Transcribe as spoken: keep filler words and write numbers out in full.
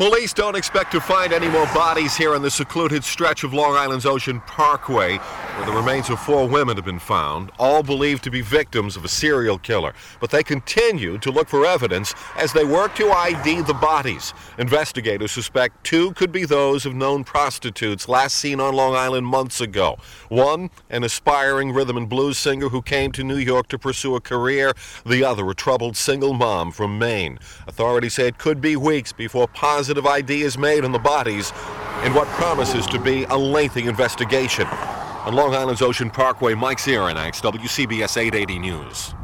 Police don't expect to find any more bodies here on the secluded stretch of Long Island's Ocean Parkway, where the remains of four women have been found, all believed to be victims of a serial killer. But they continue to look for evidence as they work to I D the bodies. Investigators suspect two could be those of known prostitutes last seen on Long Island months ago. One, an aspiring rhythm and blues singer who came to New York to pursue a career. The other, a troubled single mom from Maine. Authorities say it could be weeks before positive I D is made on the bodies in what promises to be a lengthy investigation. On Long Island's Ocean Parkway, Mike Zieranax, W C B S eight eighty News.